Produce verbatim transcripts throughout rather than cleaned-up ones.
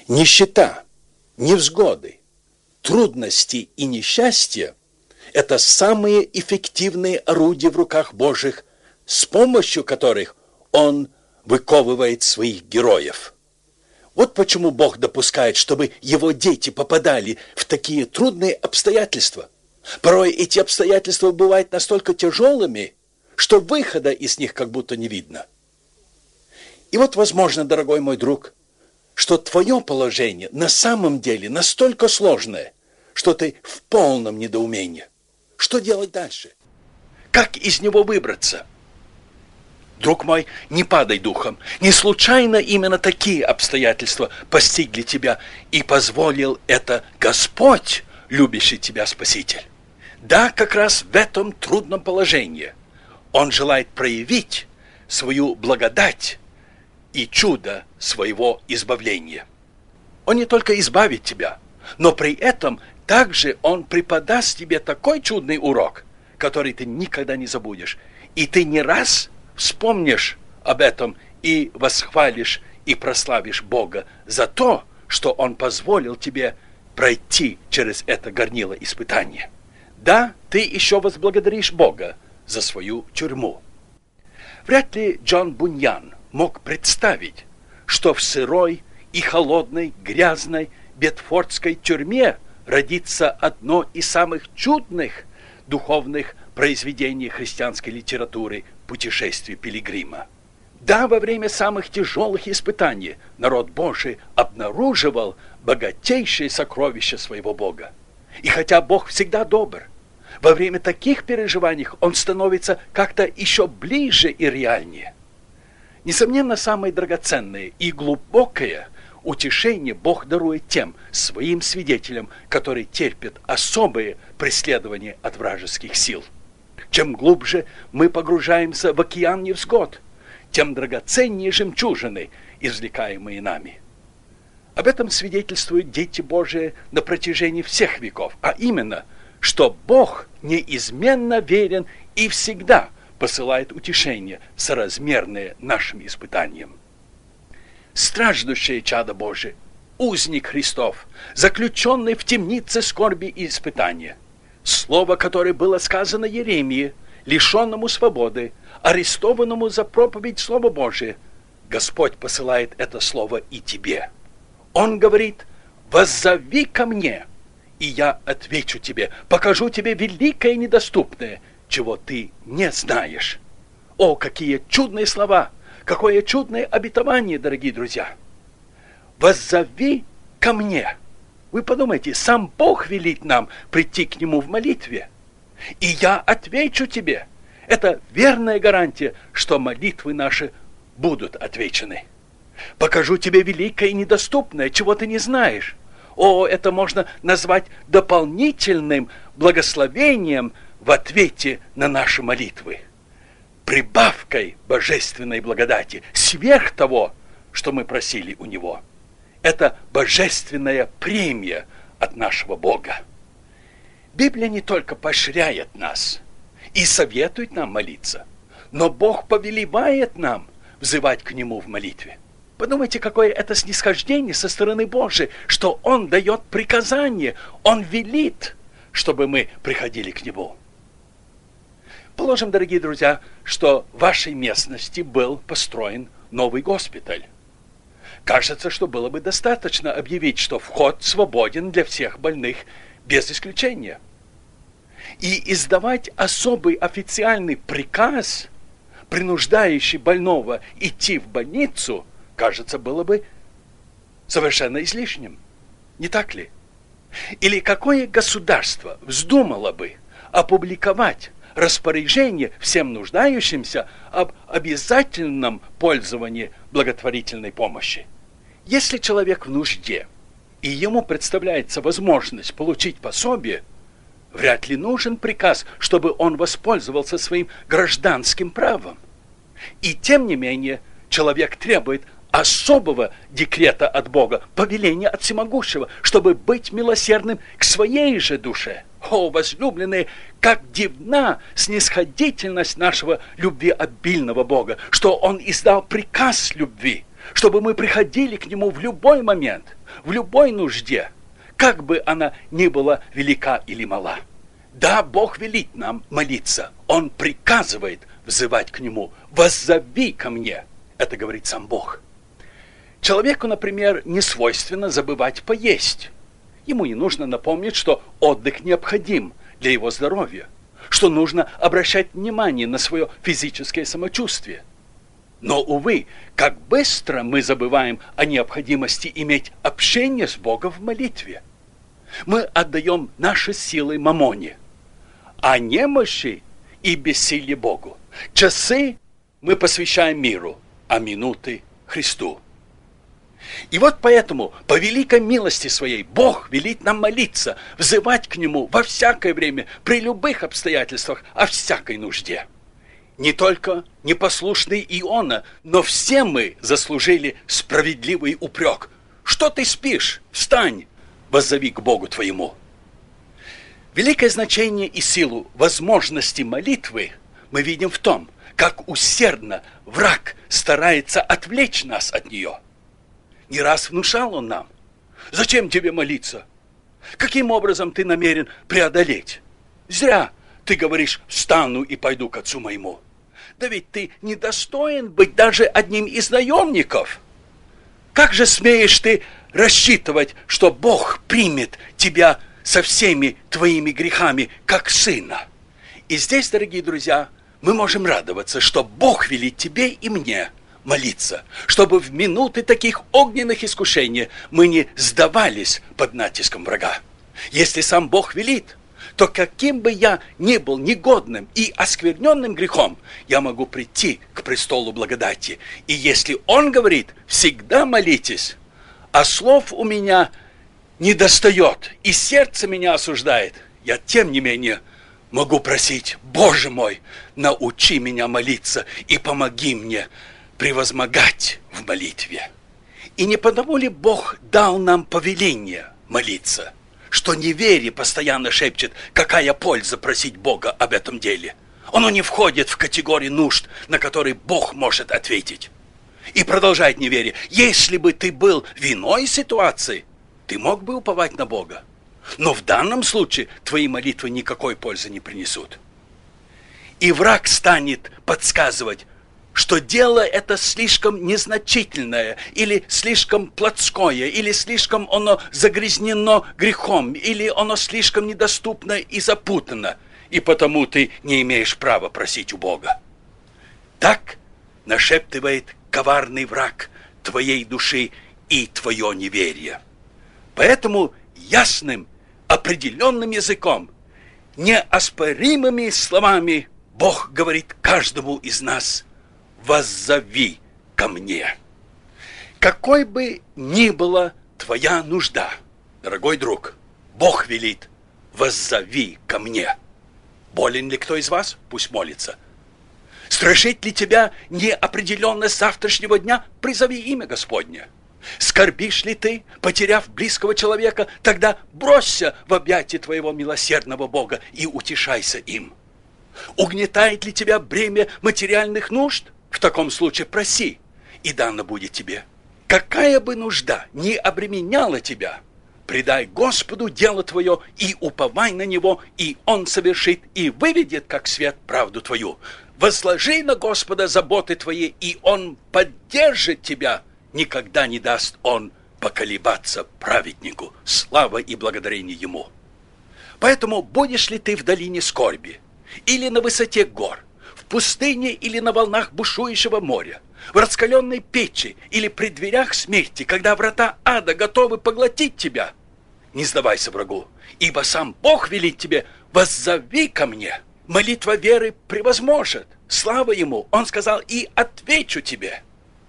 Нищета, невзгоды, трудности и несчастья – это самые эффективные орудия в руках Божьих, с помощью которых Он выковывает своих героев. Вот почему Бог допускает, чтобы Его дети попадали в такие трудные обстоятельства. Порой эти обстоятельства бывают настолько тяжелыми, что выхода из них как будто не видно. И вот, возможно, дорогой мой друг, что твое положение на самом деле настолько сложное, что ты в полном недоумении. Что делать дальше? Как из него выбраться? Друг мой, не падай духом. Не случайно именно такие обстоятельства постигли тебя, и позволил это Господь, любящий тебя Спаситель. Да, как раз в этом трудном положении Он желает проявить свою благодать и чудо своего избавления. Он не только избавит тебя, но при этом также Он преподаст тебе такой чудный урок, который ты никогда не забудешь. И ты не раз вспомнишь об этом и восхвалишь и прославишь Бога за то, что Он позволил тебе пройти через это горнило испытания. Да, ты еще возблагодаришь Бога за свою тюрьму. Вряд ли Джон Буньян мог представить, что в сырой и холодной, грязной Бетфордской тюрьме родится одно из самых чудных духовных произведений христианской литературы «Путешествие пилигрима». Да, во время самых тяжелых испытаний народ Божий обнаруживал богатейшие сокровища своего Бога. И хотя Бог всегда добр, во время таких переживаний Он становится как-то еще ближе и реальнее. Несомненно, самое драгоценное и глубокое утешение Бог дарует тем своим свидетелям, которые терпят особые преследования от вражеских сил. Чем глубже мы погружаемся в океан невзгод, тем драгоценнее жемчужины, извлекаемые нами. Об этом свидетельствуют дети Божии на протяжении всех веков, а именно, что Бог неизменно верен и всегда посылает утешение, соразмерное нашим испытаниям. Страждущее чадо Божие, узник Христов, заключенный в темнице скорби и испытания, слово, которое было сказано Еремии, лишенному свободы, арестованному за проповедь Слова Божия, Господь посылает это слово и тебе. Он говорит: «Воззови ко мне, и я отвечу тебе, покажу тебе великое и недоступное, чего ты не знаешь». О, какие чудные слова! Какое чудное обетование, дорогие друзья! «Воззови ко мне». Вы подумайте, сам Бог велит нам прийти к Нему в молитве. «И я отвечу тебе». Это верная гарантия, что молитвы наши будут отвечены. «Покажу тебе великое и недоступное, чего ты не знаешь». О, это можно назвать дополнительным благословением в ответе на наши молитвы. Прибавкой божественной благодати, сверх того, что мы просили у Него. Это божественная премия от нашего Бога. Библия не только поощряет нас и советует нам молиться, но Бог повелевает нам взывать к Нему в молитве. Подумайте, какое это снисхождение со стороны Божией, что Он дает приказание, Он велит, чтобы мы приходили к Нему. Положим, дорогие друзья, что в вашей местности был построен новый госпиталь. Кажется, что было бы достаточно объявить, что вход свободен для всех больных без исключения. И издавать особый официальный приказ, принуждающий больного идти в больницу, кажется, было бы совершенно излишним. Не так ли? Или какое государство вздумало бы опубликовать распоряжение всем нуждающимся об обязательном пользовании благотворительной помощи? Если человек в нужде, и ему представляется возможность получить пособие, вряд ли нужен приказ, чтобы он воспользовался своим гражданским правом. И тем не менее, человек требует особого декрета от Бога, повеления от Всемогущего, чтобы быть милосердным к своей же душе. О, возлюбленные, как дивна снисходительность нашего любвеобильного Бога, что Он издал приказ любви, чтобы мы приходили к Нему в любой момент, в любой нужде, как бы она ни была велика или мала. Да, Бог велит нам молиться. Он приказывает взывать к Нему. «Воззови ко мне». Это говорит сам Бог. Человеку, например, не свойственно забывать поесть. Ему не нужно напомнить, что отдых необходим для его здоровья, что нужно обращать внимание на свое физическое самочувствие. Но, увы, как быстро мы забываем о необходимости иметь общение с Богом в молитве. Мы отдаем наши силы мамоне, а немощи и бессилие Богу. Часы мы посвящаем миру, а минуты Христу. И вот поэтому, по великой милости Своей, Бог велит нам молиться, взывать к Нему во всякое время, при любых обстоятельствах, о всякой нужде. Не только непослушный Иона, но все мы заслужили справедливый упрек. Что ты спишь? Встань, воззови к Богу твоему. Великое значение и силу возможности молитвы мы видим в том, как усердно враг старается отвлечь нас от нее. Не раз внушал он нам: зачем тебе молиться? Каким образом ты намерен преодолеть? Зря ты говоришь: встану и пойду к отцу моему. Да ведь ты недостоин быть даже одним из наемников. Как же смеешь ты рассчитывать, что Бог примет тебя со всеми твоими грехами, как сына? И здесь, дорогие друзья, мы можем радоваться, что Бог велит тебе и мне молиться, чтобы в минуты таких огненных искушений мы не сдавались под натиском врага. Если сам Бог велит, то каким бы я ни был негодным и оскверненным грехом, я могу прийти к престолу благодати. И если Он говорит: всегда молитесь, а слов у меня не достает, и сердце меня осуждает, я тем не менее могу просить: Боже мой, научи меня молиться и помоги мне превозмогать в молитве. И не потому ли Бог дал нам повеление молиться, что неверие постоянно шепчет: какая польза просить Бога об этом деле? Оно не входит в категорию нужд, на которые Бог может ответить. И продолжает неверие: если бы ты был в иной ситуации, ты мог бы уповать на Бога. Но в данном случае твои молитвы никакой пользы не принесут. И враг станет подсказывать, что дело это слишком незначительное, или слишком плотское, или слишком оно загрязнено грехом, или оно слишком недоступно и запутано, и потому ты не имеешь права просить у Бога. Так нашептывает коварный враг твоей души и твое неверие. Поэтому ясным, определенным языком, неоспоримыми словами Бог говорит каждому из нас: воззови ко мне. Какой бы ни была твоя нужда, дорогой друг, Бог велит: воззови ко мне. Болен ли кто из вас? Пусть молится. Страшит ли тебя неопределенность завтрашнего дня? Призови имя Господне. Скорбишь ли ты, потеряв близкого человека? Тогда бросься в объятия твоего милосердного Бога и утешайся им. Угнетает ли тебя бремя материальных нужд? В таком случае проси, и дано будет тебе. Какая бы нужда ни обременяла тебя, предай Господу дело твое и уповай на Него, и Он совершит и выведет как свет правду твою. Возложи на Господа заботы твои, и Он поддержит тебя. Никогда не даст Он поколебаться праведнику. Слава и благодарение Ему. Поэтому будешь ли ты в долине скорби, или на высоте гор, в пустыне или на волнах бушующего моря, в раскаленной печи или при дверях смерти, когда врата ада готовы поглотить тебя, не сдавайся врагу, ибо сам Бог велит тебе: воззови ко мне. Молитва веры превозможет. Слава Ему, Он сказал: и отвечу тебе.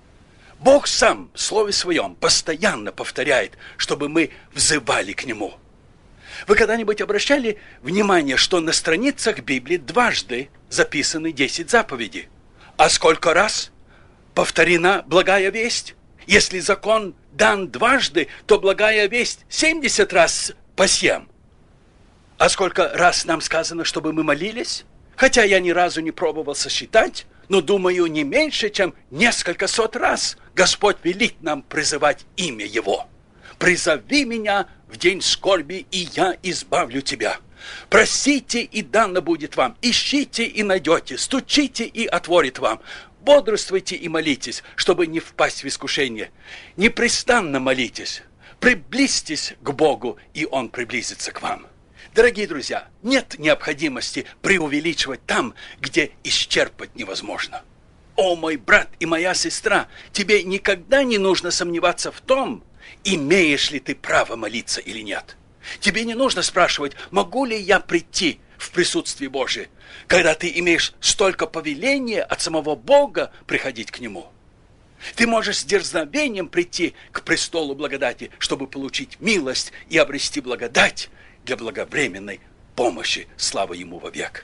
Бог сам в Слове Своем постоянно повторяет, чтобы мы взывали к Нему. Вы когда-нибудь обращали внимание, что на страницах Библии дважды записаны десять заповедей? А сколько раз повторена благая весть? Если закон дан дважды, то благая весть семьдесят раз по семь. А сколько раз нам сказано, чтобы мы молились? Хотя я ни разу не пробовал сосчитать, но, думаю, не меньше, чем несколько сот раз Господь велит нам призывать имя Его. «Призови меня в день скорби, и я избавлю тебя. Просите, и дано будет вам. Ищите, и найдете. Стучите, и отворит вам. Бодрствуйте и молитесь, чтобы не впасть в искушение. Непрестанно молитесь. Приблизьтесь к Богу, и Он приблизится к вам». Дорогие друзья, нет необходимости преувеличивать там, где исчерпать невозможно. О, мой брат и моя сестра, тебе никогда не нужно сомневаться в том, имеешь ли ты право молиться или нет. Тебе не нужно спрашивать, могу ли я прийти в присутствие Божие, когда ты имеешь столько повеления от самого Бога приходить к Нему. Ты можешь с дерзновением прийти к престолу благодати, чтобы получить милость и обрести благодать для благовременной помощи, слава Ему вовек.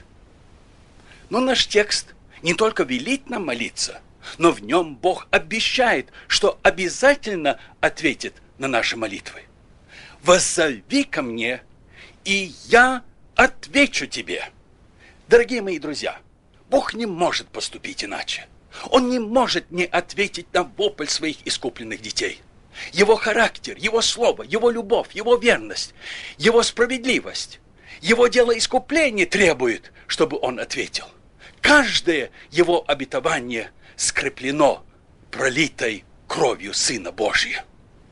Но наш текст не только велит нам молиться, но в нем Бог обещает, что обязательно ответит на наши молитвы. «Воззови ко мне, и я отвечу тебе». Дорогие мои друзья, Бог не может поступить иначе. Он не может не ответить на вопль своих искупленных детей. Его характер, Его слово, Его любовь, Его верность, Его справедливость, Его дело искупления требует, чтобы Он ответил. Каждое Его обетование скреплено пролитой кровью Сына Божия.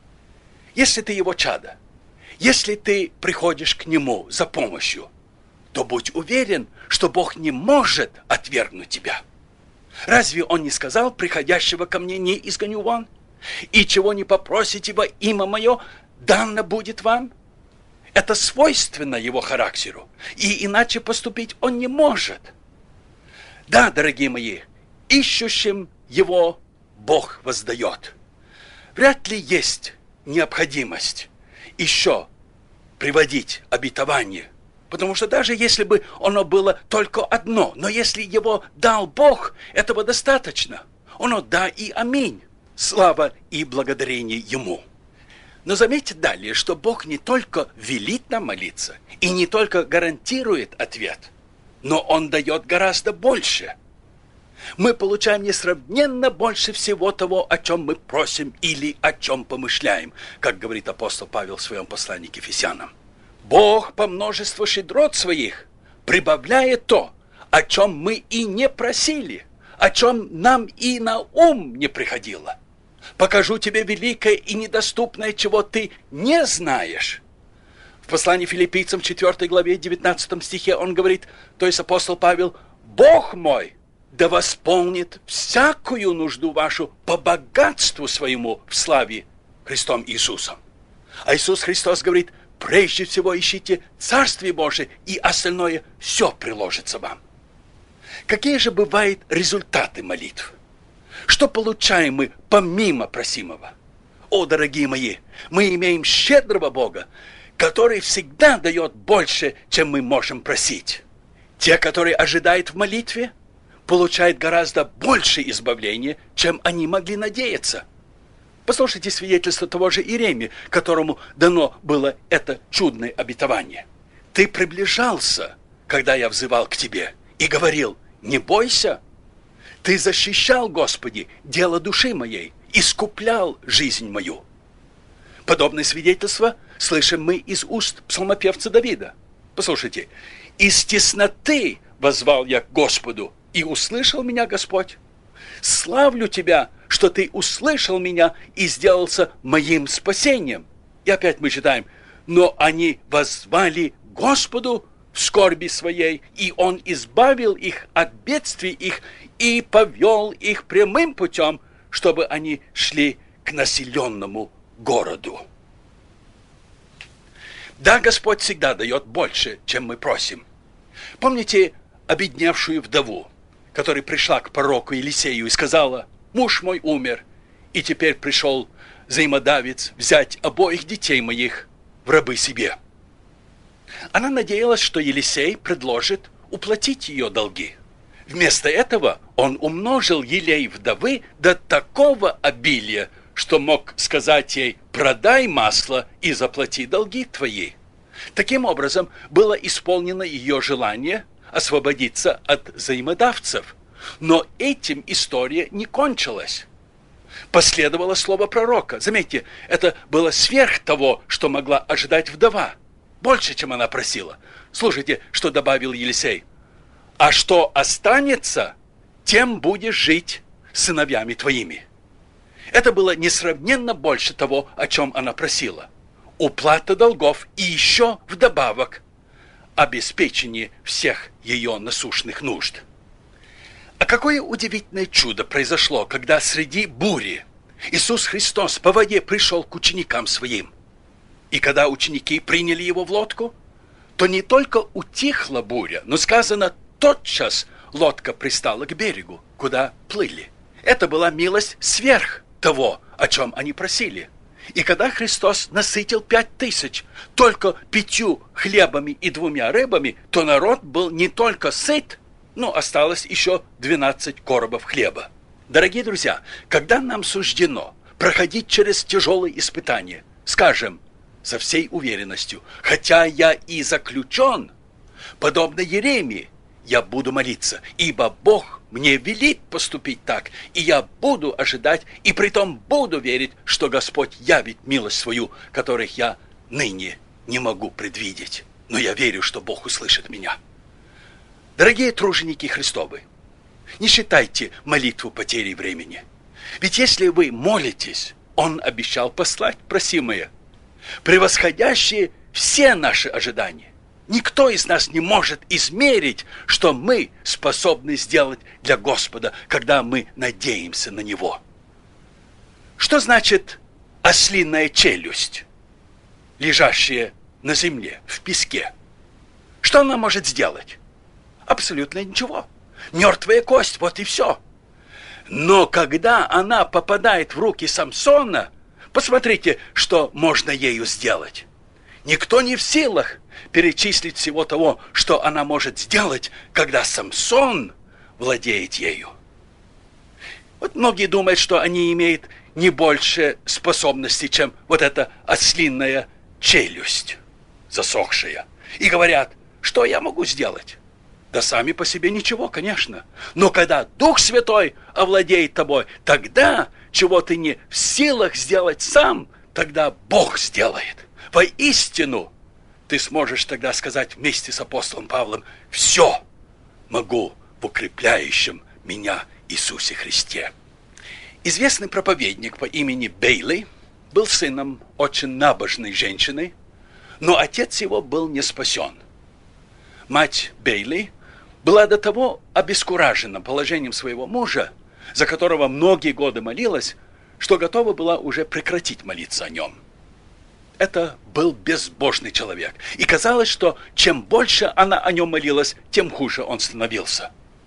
Если ты Его чадо, если ты приходишь к Нему за помощью, то будь уверен, что Бог не может отвергнуть тебя. Разве Он не сказал, приходящего ко мне не изгоню вон? И чего не попросите во имя Мое, дано будет вам? Это свойственно Его характеру, и иначе поступить Он не может. Да, дорогие мои, ищущим Его Бог воздает. Вряд ли есть необходимость еще приводить обетование, потому что даже если бы оно было только одно, но если его дал Бог, этого достаточно. Оно да и аминь. Слава и благодарение Ему. Но заметьте далее, что Бог не только велит нам молиться и не только гарантирует ответ, но Он дает гораздо больше. Мы получаем несравненно больше всего того, о чем мы просим или о чем помышляем, как говорит апостол Павел в своем послании к Ефесянам. Бог по множеству щедрот своих прибавляет то, о чем мы и не просили, о чем нам и на ум не приходило. Покажу тебе великое и недоступное, чего ты не знаешь. В послании Филиппийцам четвёртой главе девятнадцатом стихе он говорит, то есть апостол Павел, «Бог мой да восполнит всякую нужду вашу по богатству своему в славе Христом Иисусом». А Иисус Христос говорит, прежде всего ищите Царствие Божие, и остальное все приложится вам. Какие же бывают результаты молитв? Что получаем мы помимо просимого? О, дорогие мои, мы имеем щедрого Бога, который всегда дает больше, чем мы можем просить. Те, которые ожидают в молитве, получают гораздо больше избавления, чем они могли надеяться. Послушайте свидетельство того же Иеремии, которому дано было это чудное обетование. «Ты приближался, когда я взывал к тебе, и говорил, не бойся. Ты защищал, Господи, дело души моей, искуплял жизнь мою». Подобное свидетельство слышим мы из уст псалмопевца Давида. Послушайте, «Из тесноты воззвал я к Господу, и услышал меня Господь. Славлю Тебя, что Ты услышал меня и сделался моим спасением». И опять мы читаем, «Но они воззвали Господу в скорби своей, и Он избавил их от бедствий их и повел их прямым путем, чтобы они шли к населенному городу». Да, Господь всегда дает больше, чем мы просим. Помните обедневшую вдову, которая пришла к пророку Елисею и сказала, «Муж мой умер, и теперь пришел взаимодавец взять обоих детей моих в рабы себе». Она надеялась, что Елисей предложит уплатить ее долги. Вместо этого он умножил елей вдовы до такого обилия, что мог сказать ей, «Продай масло и заплати долги твои». Таким образом, было исполнено ее желание освободиться от взаимодавцев. Но этим история не кончилась. Последовало слово пророка. Заметьте, это было сверх того, что могла ожидать вдова. Больше, чем она просила. Слушайте, что добавил Елисей. «А что останется, тем будешь жить сыновьями твоими». Это было несравненно больше того, о чем она просила. Уплата долгов и еще вдобавок обеспечение всех ее насущных нужд. А какое удивительное чудо произошло, когда среди бури Иисус Христос по воде пришел к ученикам своим. И когда ученики приняли его в лодку, то не только утихла буря, но сказано, тотчас лодка пристала к берегу, куда плыли. Это была милость сверх того, о чем они просили. И когда Христос насытил пять тысяч только пятью хлебами и двумя рыбами, то народ был не только сыт, но осталось еще двенадцать коробов хлеба. Дорогие друзья, когда нам суждено проходить через тяжелые испытания, скажем со всей уверенностью, хотя я и заключен, подобно Еремии, я буду молиться, ибо Бог мне велит поступить так, и я буду ожидать, и притом буду верить, что Господь явит милость свою, которых я ныне не могу предвидеть. Но я верю, что Бог услышит меня. Дорогие труженики Христовы, не считайте молитву потерей времени. Ведь если вы молитесь, Он обещал послать просимое, превосходящие все наши ожидания. Никто из нас не может измерить, что мы способны сделать для Господа, когда мы надеемся на Него. Что значит ослиная челюсть, лежащая на земле, в песке? Что она может сделать? Абсолютно ничего. Мертвая кость, вот и все. Но когда она попадает в руки Самсона, посмотрите, что можно ею сделать. Никто не в силах перечислить всего того, что она может сделать, когда Самсон владеет ею. Вот многие думают, что они имеют не больше способностей, чем вот эта ослиная челюсть, засохшая. И говорят, что я могу сделать? Да сами по себе ничего, конечно. Но когда Дух Святой овладеет тобой, тогда, чего ты не в силах сделать сам, тогда Бог сделает. Воистину, ты сможешь тогда сказать вместе с апостолом Павлом: «Все могу в укрепляющем меня Иисусе Христе». Известный проповедник по имени Бейли был сыном очень набожной женщины, но отец его был не спасен. Мать Бейли была до того обескуражена положением своего мужа, за которого многие годы молилась, что готова была уже прекратить молиться о нем. Это был безбожный человек, и казалось, что чем больше она о нем молилась, тем хуже он становился.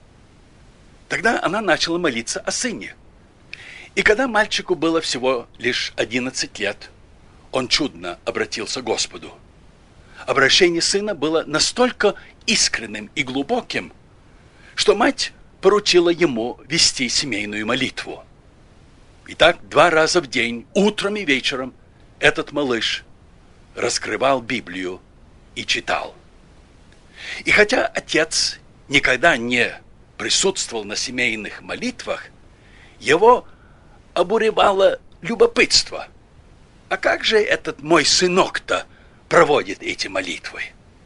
Тогда она начала молиться о сыне. И когда мальчику было всего лишь одиннадцать лет, он чудно обратился к Господу. Обращение сына было настолько искренним и глубоким, что мать поручила ему вести семейную молитву. Итак, два раза в день, утром и вечером, этот малыш раскрывал Библию и читал. И хотя отец никогда не присутствовал на семейных молитвах, его обуревало любопытство. А как же этот мой сынок-то проводит эти молитвы?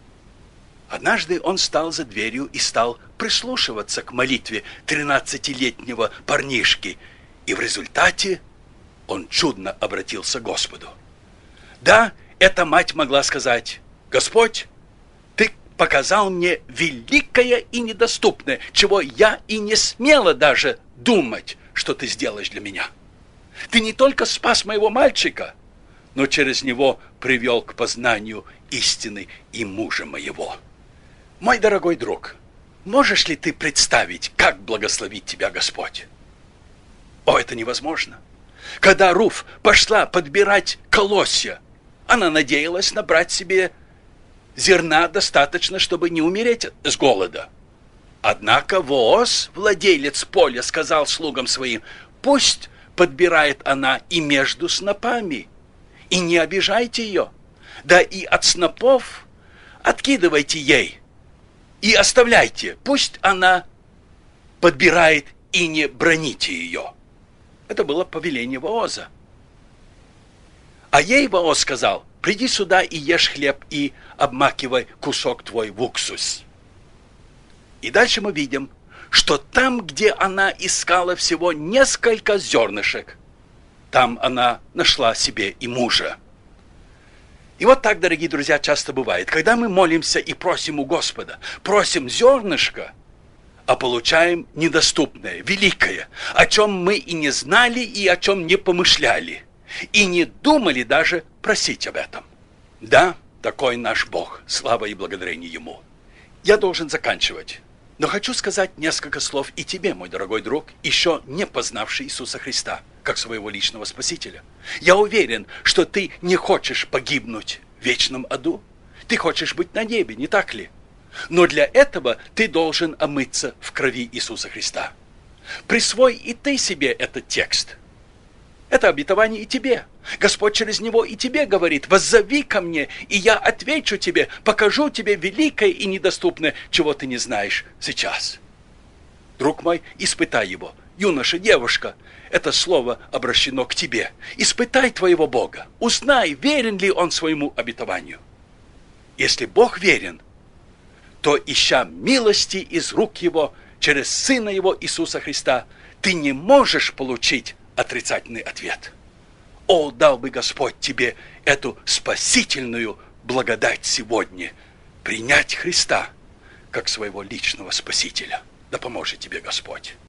Однажды он стал за дверью и стал прислушиваться к молитве тринадцатилетнего парнишки, и в результате он чудно обратился к Господу. Да, эта мать могла сказать: «Господь, Ты показал мне великое и недоступное, чего я и не смела даже думать, что Ты сделаешь для меня. Ты не только спас моего мальчика, но через него привел к познанию истины и мужа моего». Мой дорогой друг, можешь ли ты представить, как благословит тебя Господь? О, это невозможно. Когда Руф пошла подбирать колосья, она надеялась набрать себе зерна достаточно, чтобы не умереть с голода. Однако Вооз, владелец поля, сказал слугам своим: «Пусть подбирает она и между снопами, и не обижайте ее, да и от снопов откидывайте ей, и оставляйте, пусть она подбирает, и не броните ее. Это было повеление Вооза. А ей Вооз сказал: приди сюда и ешь хлеб, и обмакивай кусок твой в уксус. И дальше мы видим, что там, где она искала всего несколько зернышек, там она нашла себе и мужа. И вот так, дорогие друзья, часто бывает. Когда мы молимся и просим у Господа, просим зернышко, а получаем недоступное, великое, о чем мы и не знали, и о чем не помышляли, и не думали даже просить об этом. Да, такой наш Бог, слава и благодарение Ему. Я должен заканчивать, но хочу сказать несколько слов и тебе, мой дорогой друг, еще не познавший Иисуса Христа, как своего личного Спасителя. Я уверен, что ты не хочешь погибнуть в вечном аду. Ты хочешь быть на небе, не так ли? Но для этого ты должен омыться в крови Иисуса Христа. Присвой и ты себе этот текст. Это обетование и тебе. Господь через него и тебе говорит: воззови ко мне, и я отвечу тебе, покажу тебе великое и недоступное, чего ты не знаешь сейчас. Друг мой, испытай его. Юноша, девушка, это слово обращено к тебе. Испытай твоего Бога. Узнай, верен ли он своему обетованию. Если Бог верен, то, ища милости из рук Его через Сына Его Иисуса Христа, ты не можешь получить отрицательный ответ. О, дал бы Господь тебе эту спасительную благодать сегодня, принять Христа как своего личного Спасителя. Да поможет тебе Господь.